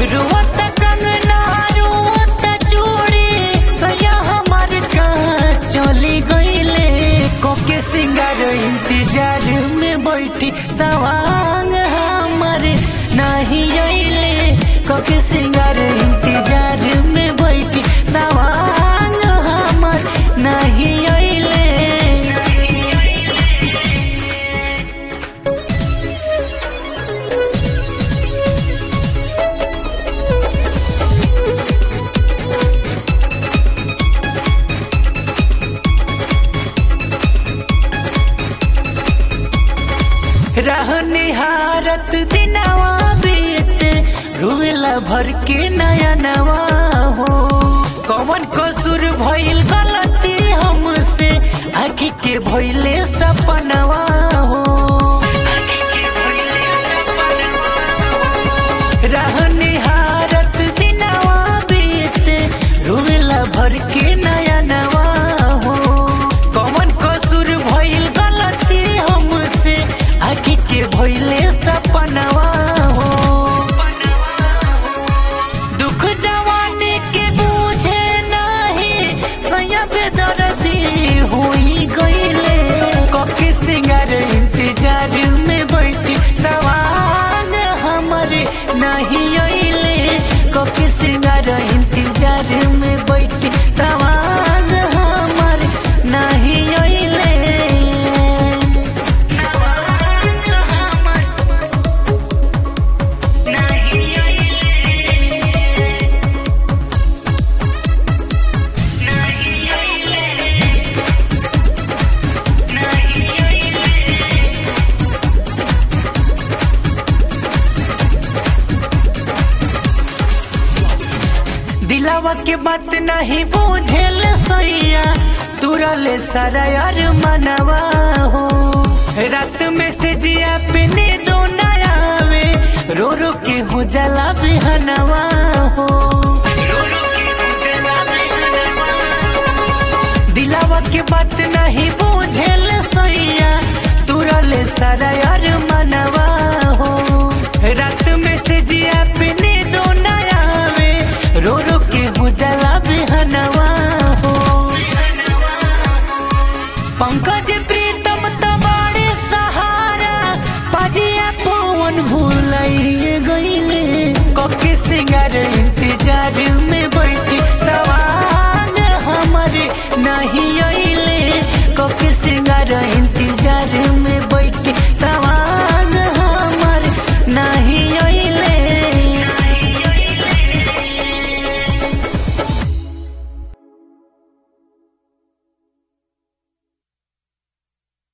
रुवत कंगना रुवत चूड़ी सैया हमार का चली गईले कोके सिंगार इंतजार में बैठी सवांग हमारे नहीं अइले कोके सिंगार इंतजार में बैठी सवांग हमार नहीं अइले। रहनिहारत दिनवा बीते रुवेला भर के नया नवा हो कौन कसूर भइल गलती हमसे आखी के भइले सपनवा हो रहनिहारत दिनवा बीते रुवेला भर के नया नवा हो कौन कसूर भइल गलती हमसे आखी के भइले सपनवा हो दुख जवानी के बूझे नहीं सैया बेदर्दी होई गईले कोके सिंगार इंतजार में बैठी सवांग हमारे नहीं अइले कोके सिंगार इंतजार में बैठी सवांग हमारे नहीं अइले। दिलावा के बात नहीं बुझेल सैया तुरले सारा यार मनवा हो रात में से जिया पे नींदो न आवे रो रो के हो जला बिहनवा हो दिलावा के बात नहीं बुझेल सैया तुरले सारा यार मनवा हो रात में से जिया पे नींदो न आवे रो रो के हो जला बिहनवा हो पंकज प्रीतम तबाड़े सहारा पाजिया पवन भूलाइए गईले कोके सिंगार इंतजार में